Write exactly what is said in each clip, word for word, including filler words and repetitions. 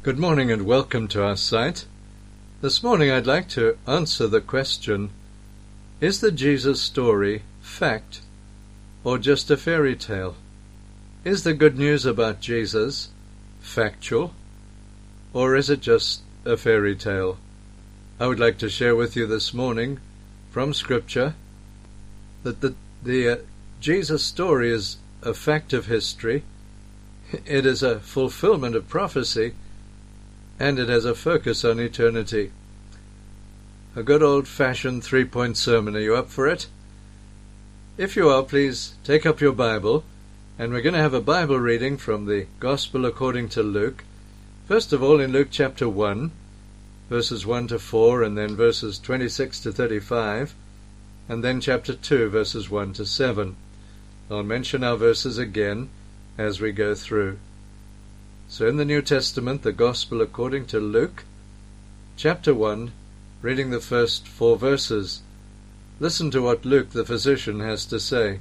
Good morning and welcome to our site. This morning I'd like to answer the question, is the Jesus story fact or just a fairy tale? Is the good news about Jesus factual or is it just a fairy tale? I would like to share with you this morning from Scripture that the, the uh, Jesus story is a fact of history, it is a fulfillment of prophecy, and it has a focus on eternity. A good old-fashioned three-point sermon. Are you up for it? If you are, please take up your Bible, and we're going to have a Bible reading from the Gospel according to Luke. First of all, in Luke chapter one, verses one to four, and then verses twenty-six to thirty-five, and then chapter two, verses one to seven. I'll mention our verses again as we go through. So in the New Testament, the Gospel according to Luke, chapter one, reading the first four verses. Listen to what Luke the physician has to say.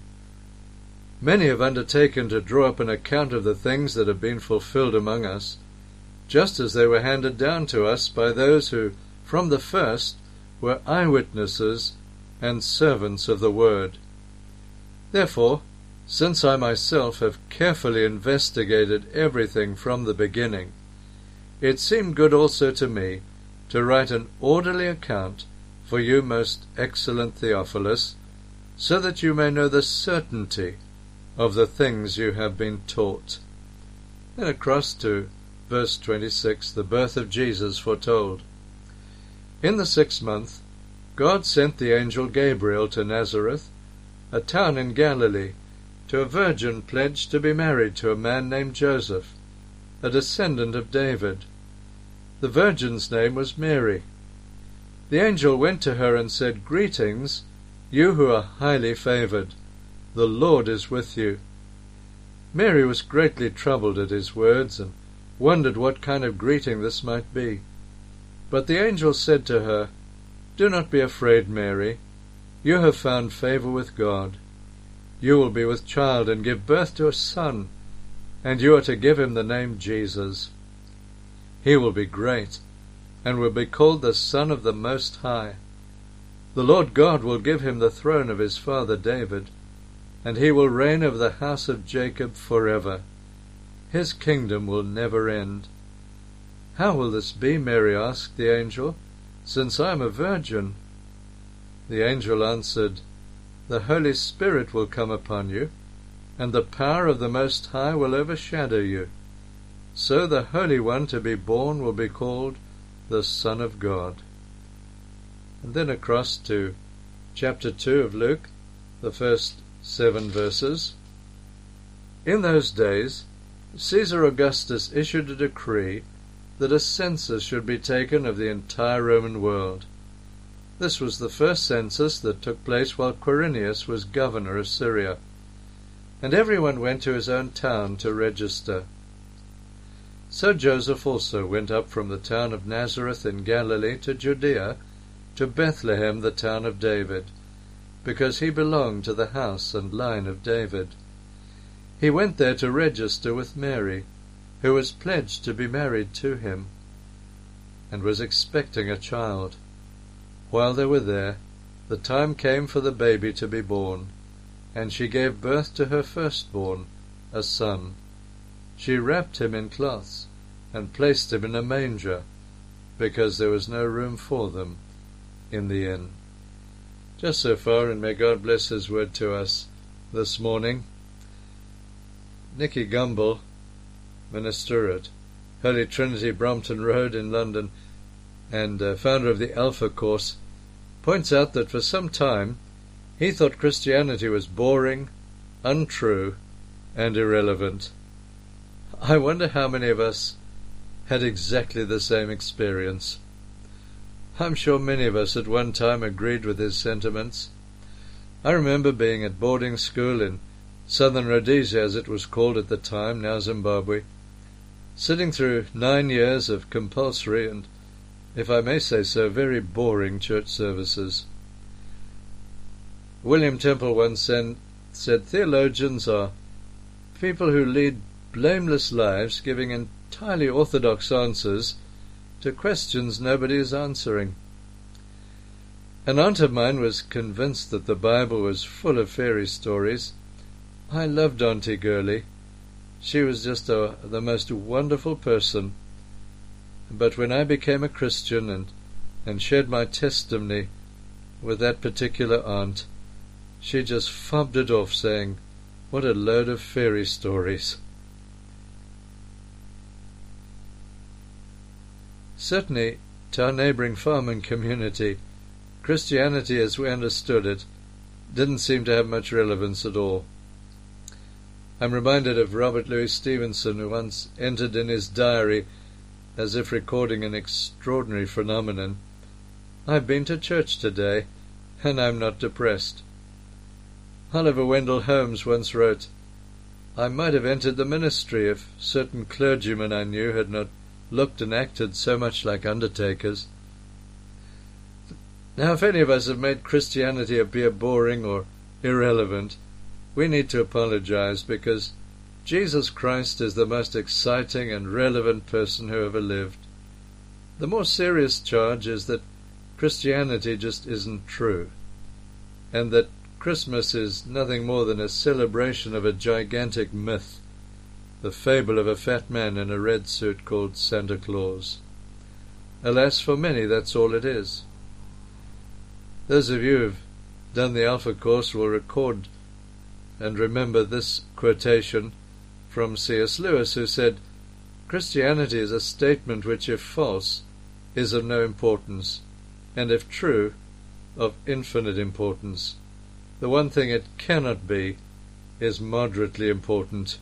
Many have undertaken to draw up an account of the things that have been fulfilled among us, just as they were handed down to us by those who, from the first, were eyewitnesses and servants of the word. Therefore, since I myself have carefully investigated everything from the beginning, it seemed good also to me to write an orderly account for you, most excellent Theophilus, so that you may know the certainty of the things you have been taught. Then across to verse twenty-six, the birth of Jesus foretold. In the sixth month, God sent the angel Gabriel to Nazareth, a town in Galilee, to a virgin pledged to be married to a man named Joseph, a descendant of David. The virgin's name was Mary. The angel went to her and said, Greetings, you who are highly favored. The Lord is with you. Mary was greatly troubled at his words and wondered what kind of greeting this might be. But the angel said to her, Do not be afraid, Mary. You have found favor with God. You will be with child and give birth to a son, and you are to give him the name Jesus. He will be great, and will be called the Son of the Most High. The Lord God will give him the throne of his father David, and he will reign over the house of Jacob forever. His kingdom will never end. How will this be, Mary asked the angel, since I am a virgin? The angel answered, The Holy Spirit will come upon you, and the power of the Most High will overshadow you. So the Holy One to be born will be called the Son of God. And then across to chapter two of Luke, the first seven verses. In those days, Caesar Augustus issued a decree that a census should be taken of the entire Roman world. This was the first census that took place while Quirinius was governor of Syria, and everyone went to his own town to register. So Joseph also went up from the town of Nazareth in Galilee to Judea, to Bethlehem, the town of David, because he belonged to the house and line of David. He went there to register with Mary, who was pledged to be married to him, and was expecting a child. While they were there, the time came for the baby to be born, and she gave birth to her firstborn, a son. She wrapped him in cloths, and placed him in a manger, because there was no room for them in the inn. Just so far, and may God bless His word to us this morning. Nicky Gumbel, minister at Holy Trinity Brompton Road in London, and uh, founder of the Alpha Course, points out that for some time he thought Christianity was boring, untrue, and irrelevant. I wonder how many of us had exactly the same experience. I'm sure many of us at one time agreed with his sentiments. I remember being at boarding school in Southern Rhodesia, as it was called at the time, now Zimbabwe, sitting through nine years of compulsory and, if I may say so, very boring church services. William Temple once said, said theologians are people who lead blameless lives, giving entirely orthodox answers to questions nobody is answering. An aunt of mine was convinced that the Bible was full of fairy stories. I loved Auntie Gurley. She was just a, the most wonderful person. But when I became a Christian and, and shared my testimony with that particular aunt, she just fobbed it off, saying, "What a load of fairy stories." Certainly, to our neighbouring farming community, Christianity as we understood it didn't seem to have much relevance at all. I'm reminded of Robert Louis Stevenson, who once entered in his diary, as if recording an extraordinary phenomenon, "I've been to church today, and I'm not depressed." Oliver Wendell Holmes once wrote, "I might have entered the ministry if certain clergymen I knew had not looked and acted so much like undertakers." Now, if any of us have made Christianity appear boring or irrelevant, we need to apologize, because Jesus Christ is the most exciting and relevant person who ever lived. The more serious charge is that Christianity just isn't true, and that Christmas is nothing more than a celebration of a gigantic myth, the fable of a fat man in a red suit called Santa Claus. Alas, for many, that's all it is. Those of you who've done the Alpha course will record and remember this quotation from C S Lewis, who said, "Christianity is a statement which, if false, is of no importance, and if true, of infinite importance. The one thing it cannot be is moderately important."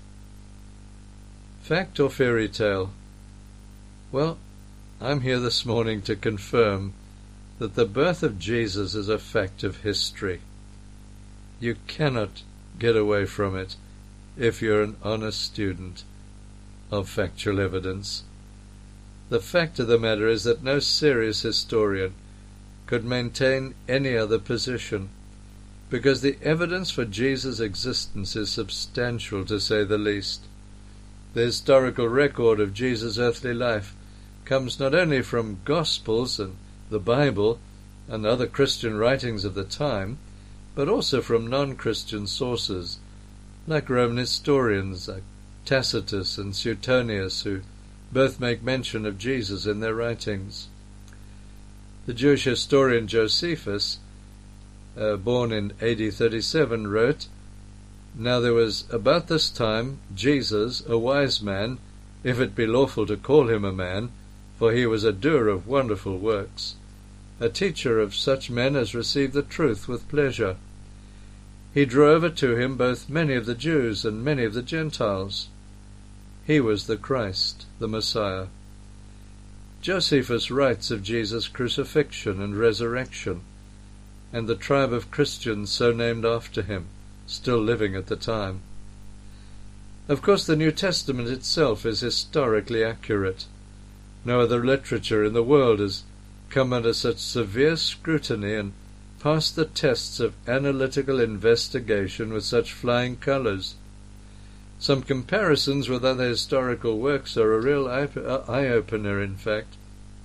Fact or fairy tale? Well, I'm here this morning to confirm that the birth of Jesus is a fact of history. You cannot get away from it if you're an honest student of factual evidence. The fact of the matter is that no serious historian could maintain any other position, because the evidence for Jesus' existence is substantial, to say the least. The historical record of Jesus' earthly life comes not only from Gospels and the Bible and other Christian writings of the time, but also from non-Christian sources, like Roman historians like Tacitus and Suetonius, who both make mention of Jesus in their writings. The Jewish historian Josephus, uh, born in A D thirty-seven, wrote, "Now there was about this time Jesus, a wise man, if it be lawful to call him a man, for he was a doer of wonderful works, a teacher of such men as receive the truth with pleasure. He drew over to him both many of the Jews and many of the Gentiles. He was the Christ, the Messiah." Josephus writes of Jesus' crucifixion and resurrection, and the tribe of Christians so named after him, still living at the time. Of course, the New Testament itself is historically accurate. No other literature in the world has come under such severe scrutiny and passed the tests of analytical investigation with such flying colours. Some comparisons with other historical works are a real eye-opener, in fact.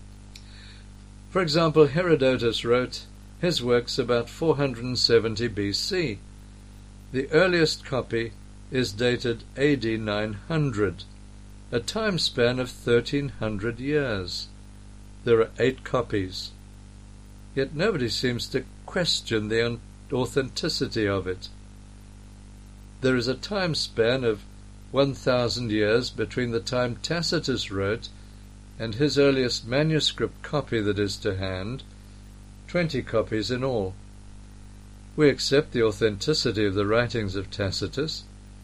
For example, Herodotus wrote his works about four hundred seventy B C. The earliest copy is dated A D nine hundred, a time span of thirteen hundred years. There are eight copies. Yet nobody seems to question the authenticity of it. There is a time span of one thousand years between the time Tacitus wrote and his earliest manuscript copy that is to hand, twenty copies in all. We accept the authenticity of the writings of Tacitus.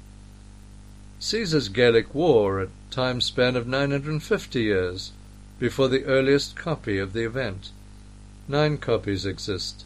Caesar's Gallic War, a time span of nine hundred fifty years before the earliest copy of the event. Nine copies exist.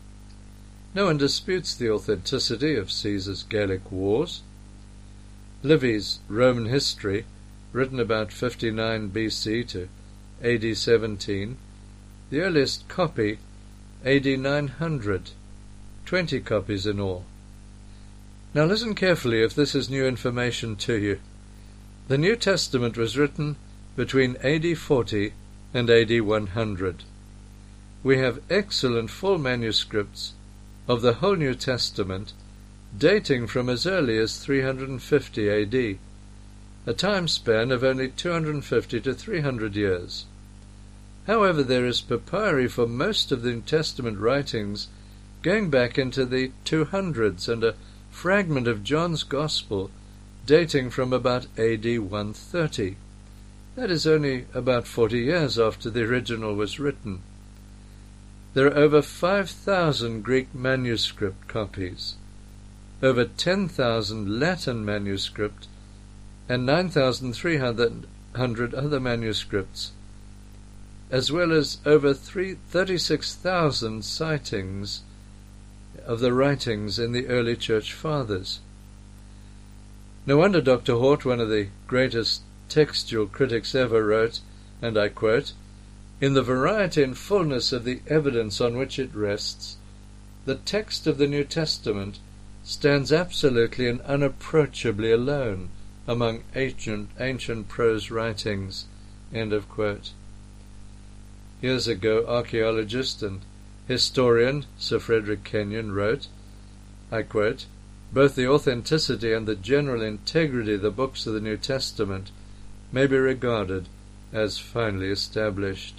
No one disputes the authenticity of Caesar's Gallic Wars. Livy's Roman History, written about fifty-nine B C to A D seventeen, the earliest copy, A D nine hundred, twenty copies in all. Now listen carefully if this is new information to you. The New Testament was written between A D forty and A D one hundred. We have excellent full manuscripts of the whole New Testament dating from as early as three hundred fifty A D, a time span of only two hundred fifty to three hundred years. However, there is papyri for most of the New Testament writings going back into the two hundreds, and a fragment of John's Gospel dating from about A D one thirty. That is only about forty years after the original was written. There are over five thousand Greek manuscript copies, over ten thousand Latin manuscript, and nine thousand three hundred other manuscripts, as well as over thirty-six thousand sightings of the writings in the early church fathers. No wonder Doctor Hort, one of the greatest textual critics ever, wrote, and I quote, "In the variety and fullness of the evidence on which it rests, the text of the New Testament stands absolutely and unapproachably alone among ancient, ancient prose writings." End of quote. Years ago, archaeologist and historian Sir Frederick Kenyon wrote, I quote, "Both the authenticity and the general integrity of the books of the New Testament may be regarded as finally established."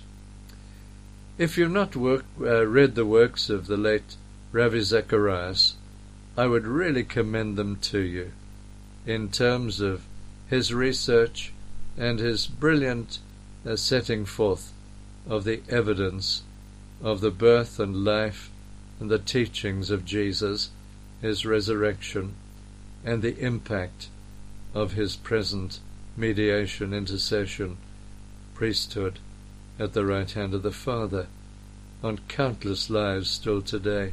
If you've not work, uh, read the works of the late Ravi Zacharias, I would really commend them to you in terms of his research and his brilliant uh, setting forth of the evidence of the birth and life and the teachings of Jesus, his resurrection, and the impact of his present mediation, intercession, priesthood at the right hand of the Father on countless lives still today.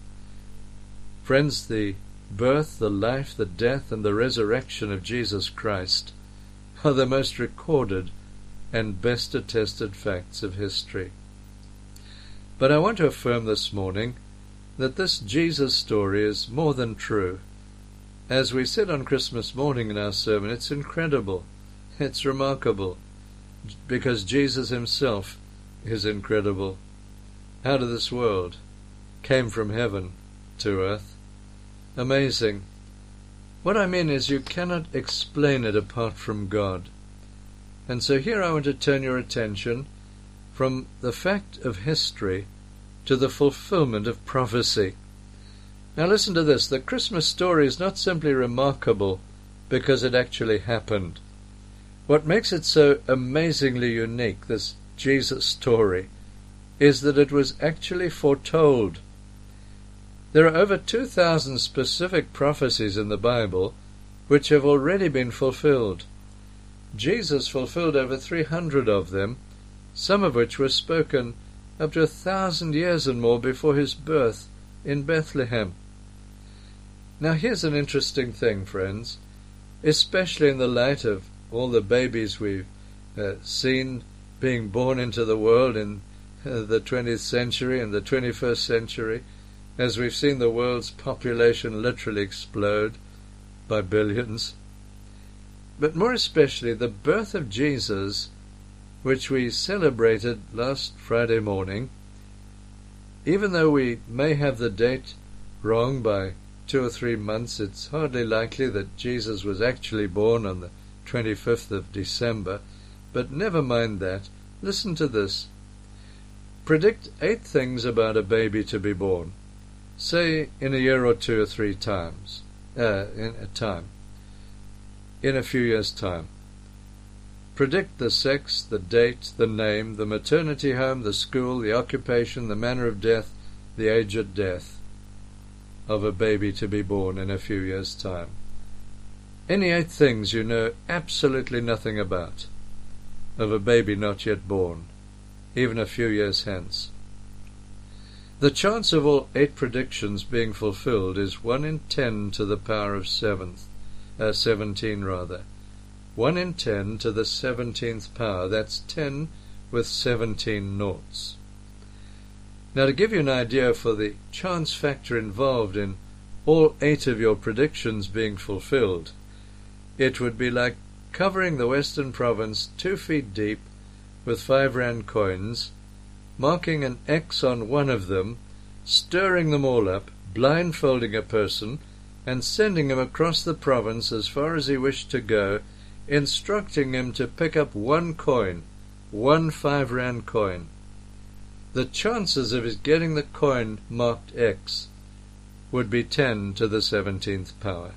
Friends, the birth, the life, the death, and the resurrection of Jesus Christ are the most recorded and best attested facts of history. But I want to affirm this morning that this Jesus story is more than true. As we said on Christmas morning in our sermon, it's incredible, it's remarkable, because Jesus himself is incredible. Out of this world, came from heaven to earth. Amazing. What I mean is you cannot explain it apart from God. And so here I want to turn your attention from the fact of history to the fulfillment of prophecy. Now listen to this. The Christmas story is not simply remarkable because it actually happened. What makes it so amazingly unique, this Jesus story, is that it was actually foretold. There are over two thousand specific prophecies in the Bible which have already been fulfilled. Jesus fulfilled over three hundred of them, some of which were spoken up to a thousand years and more before his birth in Bethlehem. Now here's an interesting thing, friends, especially in the light of all the babies we've uh, seen being born into the world in uh, the twentieth century and the twenty-first century, as we've seen the world's population literally explode by billions. But more especially the birth of Jesus, which we celebrated last Friday morning, even though we may have the date wrong by two or three months, it's hardly likely that Jesus was actually born on the twenty-fifth of December, but never mind that. Listen to this. Predict eight things about a baby to be born, say in a year or two or three times, uh, in a time, in a few years' time. Predict the sex, the date, the name, the maternity home, the school, the occupation, the manner of death, the age at death of a baby to be born in a few years' time. Any eight things you know absolutely nothing about of a baby not yet born, even a few years hence. The chance of all eight predictions being fulfilled is one in ten to the power of seventh, uh, seventeen rather. One in ten to the seventeenth power. That's ten with seventeen noughts. Now, to give you an idea for the chance factor involved in all eight of your predictions being fulfilled, it would be like covering the western province two feet deep with five rand coins, marking an X on one of them, stirring them all up, blindfolding a person, and sending him across the province as far as he wished to go, instructing him to pick up one coin, one five rand coin. The chances of his getting the coin marked X would be ten to the seventeenth power.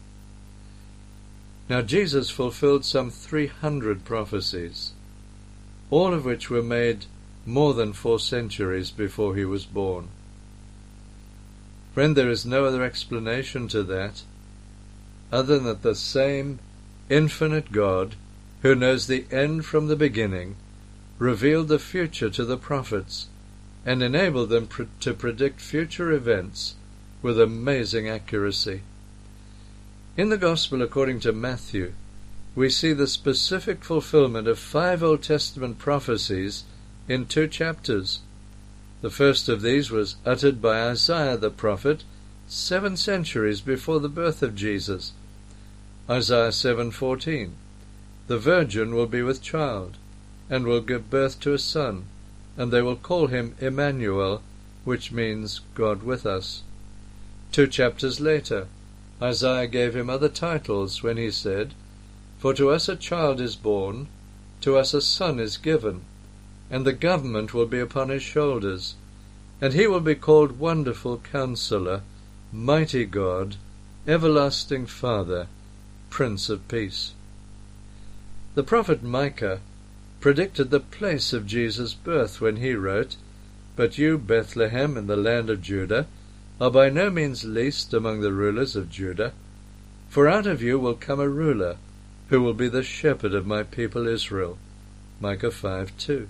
Now Jesus fulfilled some three hundred prophecies, all of which were made more than four centuries before he was born. Friend, there is no other explanation to that other than that the same infinite God, who knows the end from the beginning, revealed the future to the prophets and enabled them pr- to predict future events with amazing accuracy. In the Gospel according to Matthew, we see the specific fulfillment of five Old Testament prophecies in two chapters. The first of these was uttered by Isaiah the prophet seven centuries before the birth of Jesus. Isaiah seven fourteen, "The virgin will be with child, and will give birth to a son, and they will call him Emmanuel," which means God with us. Two chapters later, Isaiah gave him other titles when he said, "For to us a child is born, to us a son is given, and the government will be upon his shoulders, and he will be called Wonderful Counselor, Mighty God, Everlasting Father, Prince of Peace." The prophet Micah predicted the place of Jesus' birth when he wrote, "But you, Bethlehem, in the land of Judah, are by no means least among the rulers of Judah, for out of you will come a ruler, who will be the shepherd of my people Israel." Micah five two.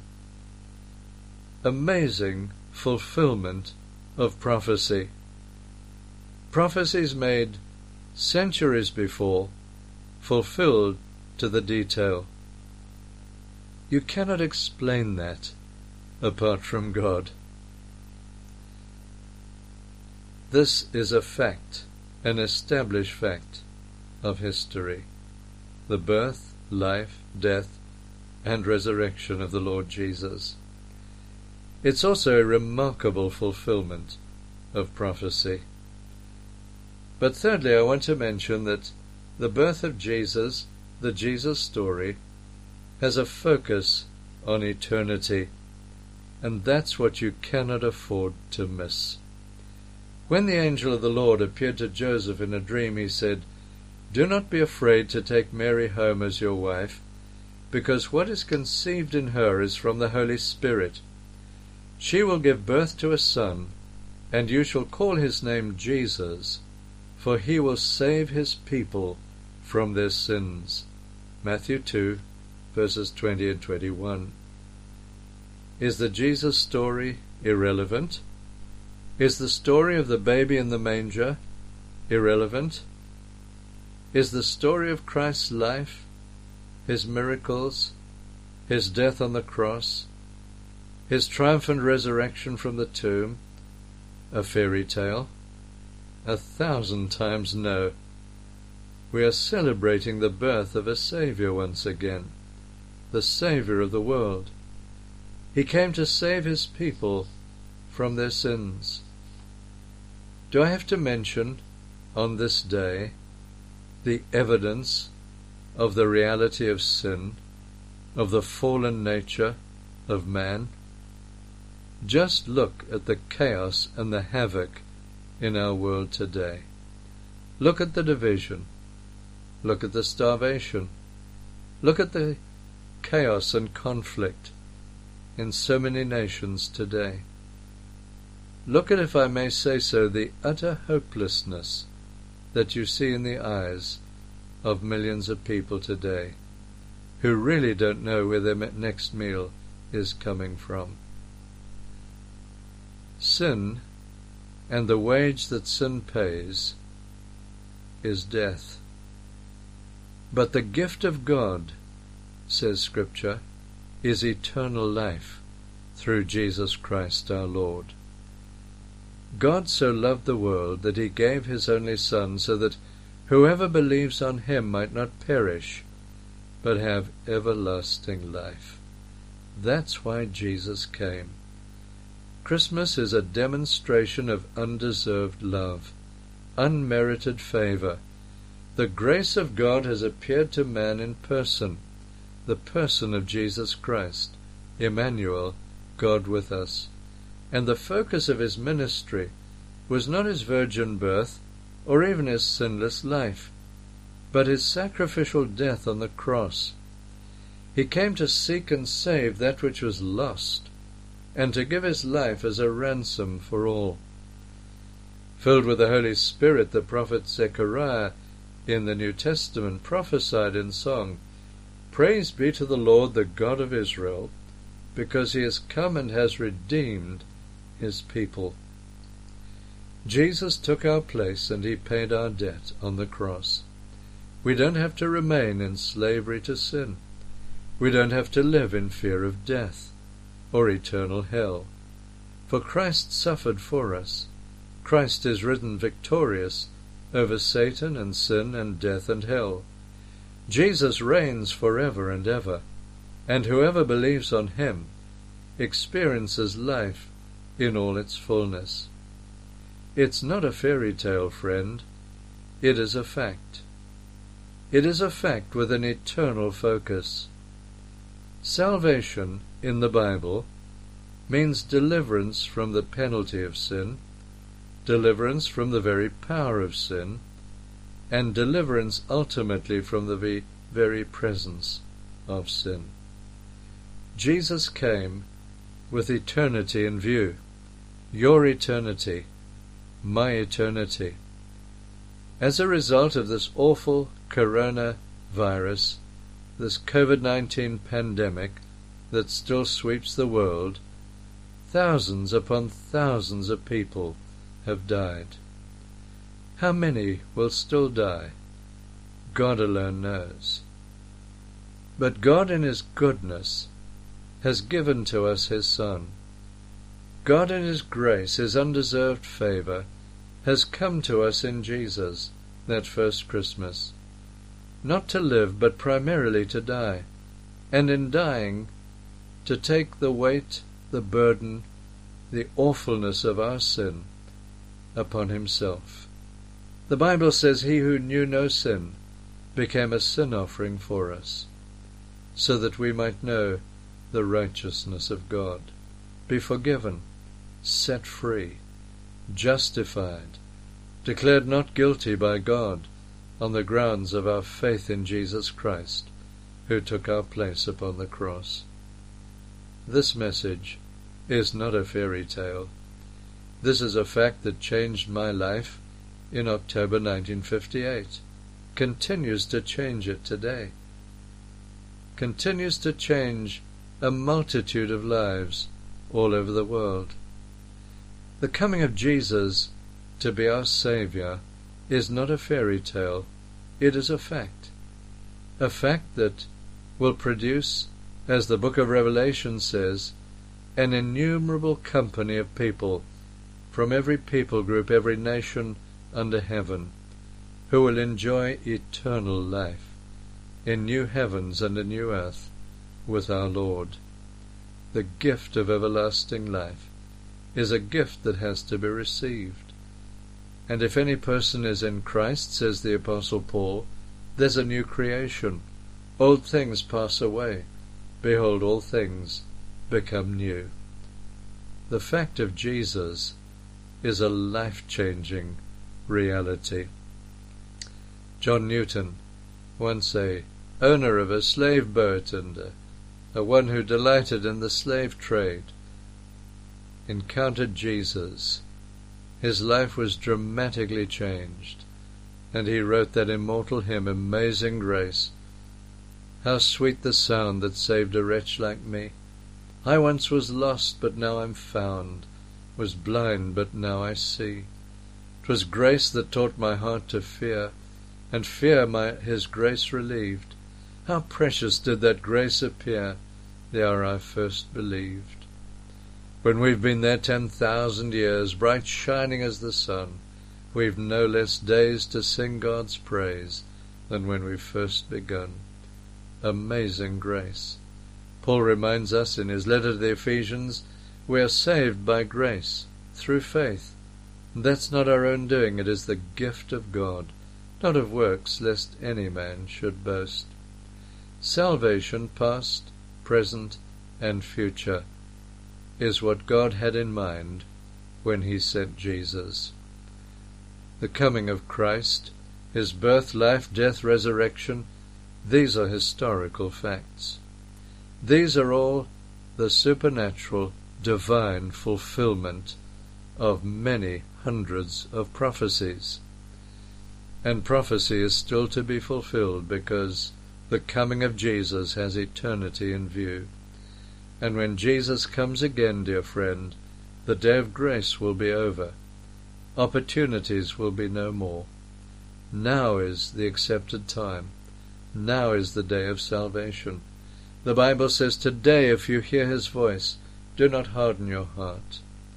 Amazing fulfillment of prophecy. Prophecies made centuries before, fulfilled to the detail. You cannot explain that apart from God. This is a fact, an established fact of history, the birth, life, death, and resurrection of the Lord Jesus. It's also a remarkable fulfillment of prophecy. But thirdly, I want to mention that the birth of Jesus, the Jesus story, has a focus on eternity, and that's what you cannot afford to miss. When the angel of the Lord appeared to Joseph in a dream, he said, "Do not be afraid to take Mary home as your wife, because what is conceived in her is from the Holy Spirit. She will give birth to a son, and you shall call his name Jesus, for he will save his people from their sins." Matthew two, verses twenty and twenty-one. Is the Jesus story irrelevant? Is the story of the baby in the manger irrelevant? Is the story of Christ's life, his miracles, his death on the cross, his triumphant resurrection from the tomb, a fairy tale? A thousand times no. We are celebrating the birth of a Savior once again, the Savior of the world. He came to save his people from their sins. Do I have to mention on this day the evidence of the reality of sin, of the fallen nature of man? Just look at the chaos and the havoc in our world today. Look at the division. Look at the starvation. Look at the chaos and conflict in so many nations today. Look at, if I may say so, the utter hopelessness that you see in the eyes of millions of people today who really don't know where their next meal is coming from. Sin, and the wage that sin pays, is death. But the gift of God, says Scripture, is eternal life through Jesus Christ our Lord. God so loved the world that he gave his only Son, so that whoever believes on him might not perish, but have everlasting life. That's why Jesus came. Christmas is a demonstration of undeserved love, unmerited favor. The grace of God has appeared to man in person, the person of Jesus Christ, Emmanuel, God with us. And the focus of his ministry was not his virgin birth or even his sinless life, but his sacrificial death on the cross. He came to seek and save that which was lost, and to give his life as a ransom for all. Filled with the Holy Spirit, the prophet Zechariah in the New Testament prophesied in song, "Praise be to the Lord, the God of Israel, because he has come and has redeemed his people." Jesus took our place and he paid our debt on the cross. We don't have to remain in slavery to sin. We don't have to live in fear of death or eternal hell. For Christ suffered for us. Christ is risen victorious over Satan and sin and death and hell. Jesus reigns forever and ever, and whoever believes on him experiences life in all its fullness. It's not a fairy tale, friend. It is a fact. It is a fact with an eternal focus. Salvation in the Bible means deliverance from the penalty of sin, deliverance from the very power of sin, and deliverance ultimately from the very presence of sin. Jesus came with eternity in view, your eternity, my eternity. As a result of this awful coronavirus, this COVID nineteen pandemic that still sweeps the world, thousands upon thousands of people have died. How many will still die? God alone knows. But God in his goodness has given to us his Son. God in his grace, his undeserved favor, has come to us in Jesus that first Christmas, not to live but primarily to die, and in dying to take the weight, the burden, the awfulness of our sin upon himself. The Bible says he who knew no sin became a sin offering for us, so that we might know the righteousness of God, be forgiven, set free, justified, declared not guilty by God on the grounds of our faith in Jesus Christ, who took our place upon the cross. This message is not a fairy tale. This is a fact that changed my life in October nineteen fifty-eight, continues to change it today, continues to change a multitude of lives all over the world. The coming of Jesus to be our Savior is not a fairy tale, it is a fact. A fact that will produce, as the book of Revelation says, an innumerable company of people from every people group, every nation under heaven, who will enjoy eternal life in new heavens and a new earth with our Lord. The gift of everlasting life is a gift that has to be received. And if any person is in Christ, says the Apostle Paul, there's a new creation. Old things pass away. Behold, all things become new. The fact of Jesus is a life-changing reality. John Newton, once a owner of a slave boat and a, a one who delighted in the slave trade, encountered Jesus. His life was dramatically changed, and he wrote that immortal hymn, Amazing Grace. How sweet the sound that saved a wretch like me. I once was lost, but now I'm found, was blind, but now I see. 'Twas grace that taught my heart to fear, and fear my his grace relieved. How precious did that grace appear the hour I first believed. When we've been there ten thousand years, bright shining as the sun, we've no less days to sing God's praise than when we first begun. amazing grace. Paul reminds us in his letter to the Ephesians, we are saved by grace, through faith. That's not our own doing, it is the gift of God, not of works, lest any man should boast. Salvation, past, present, and future, is what God had in mind when he sent Jesus. The coming of Christ, his birth, life, death, resurrection, these are historical facts. These are all the supernatural, divine fulfillment of many hundreds of prophecies. And prophecy is still to be fulfilled because the coming of Jesus has eternity in view. And when Jesus comes again, dear friend, the day of grace will be over. Opportunities will be no more. Now is the accepted time. Now is the day of salvation. The Bible says, today, if you hear his voice, do not harden your heart.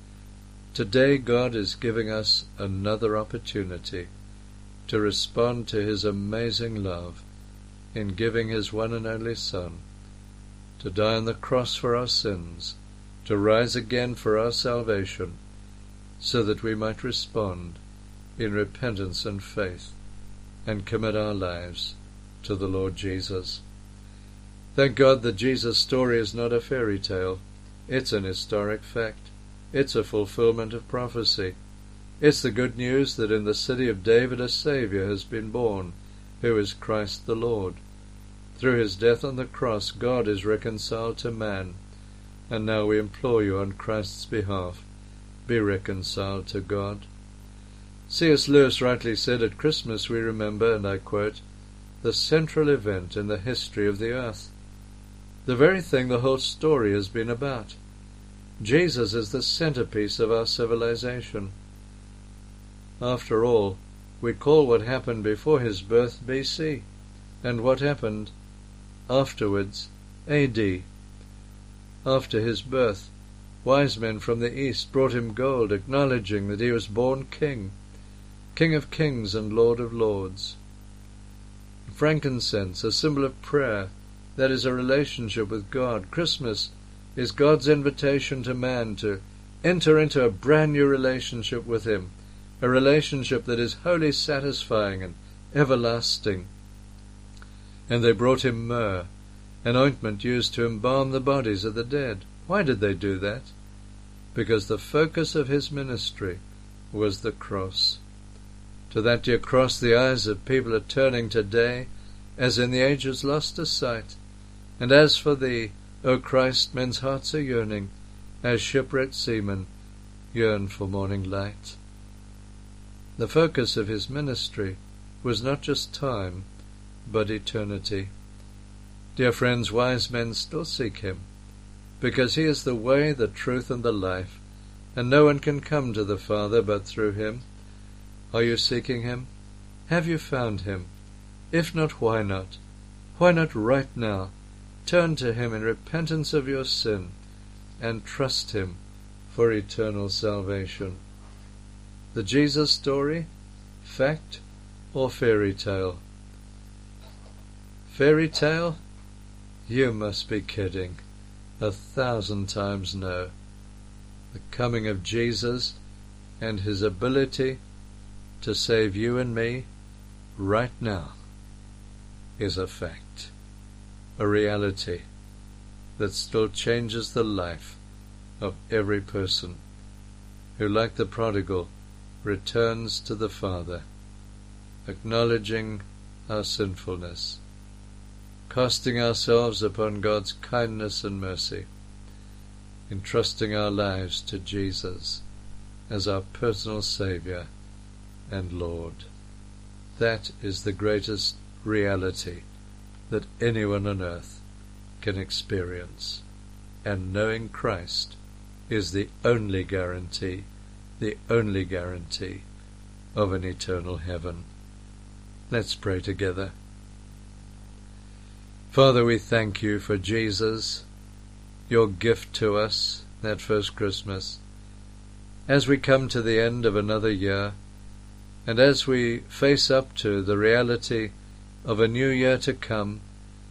Today God is giving us another opportunity to respond to his amazing love in giving his one and only Son to die on the cross for our sins, to rise again for our salvation, so that we might respond in repentance and faith and commit our lives to the Lord Jesus. Thank God that Jesus' story is not a fairy tale. It's an historic fact. It's a fulfillment of prophecy. It's the good news that in the city of David a Saviour has been born, who is Christ the Lord. Through his death on the cross, God is reconciled to man, and now we implore you on Christ's behalf, be reconciled to God. C S Lewis rightly said, at Christmas we remember, and I quote, the central event in the history of the earth, the very thing the whole story has been about. Jesus is the centerpiece of our civilization. After all, we call what happened before his birth B C, and what happened afterwards A D. After his birth, wise men from the east brought him gold, acknowledging that he was born king, King of kings and Lord of lords. Frankincense, a symbol of prayer, that is a relationship with God. Christmas is God's invitation to man to enter into a brand new relationship with him, a relationship that is wholly satisfying and everlasting. And they brought him myrrh, an ointment used to embalm the bodies of the dead. Why did they do that? Because the focus of his ministry was the cross. To that dear cross the eyes of people are turning today, as in the ages lost to sight. And as for thee, O Christ, men's hearts are yearning, as shipwrecked seamen yearn for morning light. The focus of his ministry was not just time, but eternity. Dear friends, wise men still seek him, because he is the way, the truth, and the life, and no one can come to the Father but through him. Are you seeking him? Have you found him? If not, why not? Why not right now? Turn to him in repentance of your sin and trust him for eternal salvation. The Jesus story, fact or fairy tale? Fairy tale? You must be kidding. A thousand times no. The coming of Jesus and his ability to save you and me right now is a fact, a reality that still changes the life of every person who, like the prodigal, returns to the Father, acknowledging our sinfulness, casting ourselves upon God's kindness and mercy, entrusting our lives to Jesus as our personal Saviour and Lord. That is the greatest reality that anyone on earth can experience, and knowing Christ is the only guarantee, the only guarantee of an eternal heaven. Let's pray together. Father, we thank you for Jesus, your gift to us that first Christmas. As we come to the end of another year, and as we face up to the reality of a new year to come,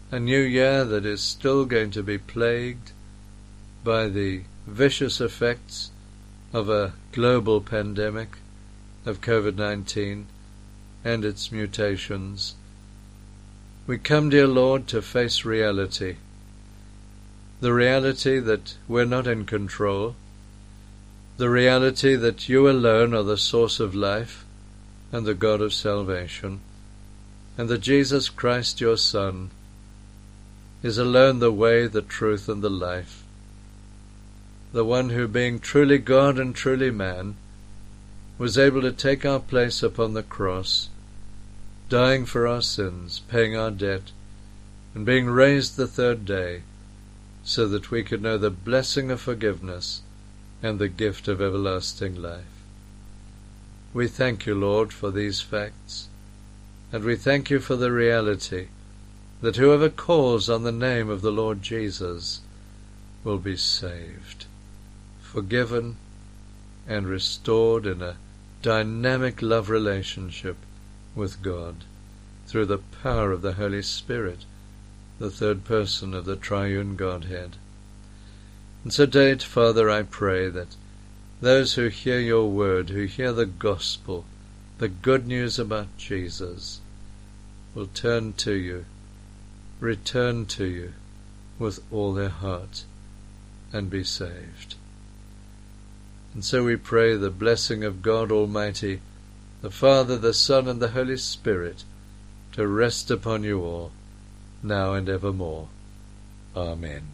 a new year that is still going to be plagued by the vicious effects of a global pandemic of COVID nineteen and its mutations. We come, dear Lord, to face reality, the reality that we're not in control, the reality that you alone are the source of life and the God of salvation, and that Jesus Christ, your Son, is alone the way, the truth, and the life, the one who, being truly God and truly man, was able to take our place upon the cross, dying for our sins, paying our debt, and being raised the third day, so that we could know the blessing of forgiveness and the gift of everlasting life. We thank you, Lord, for these facts, and we thank you for the reality that whoever calls on the name of the Lord Jesus will be saved, forgiven, and restored in a dynamic love relationship with God through the power of the Holy Spirit, the third person of the triune Godhead. And so today, Father, I pray that those who hear your word, who hear the gospel, the good news about Jesus, will turn to you, return to you with all their heart, and be saved. And so we pray the blessing of God Almighty, the Father, the Son, and the Holy Spirit, to rest upon you all, now and evermore. Amen.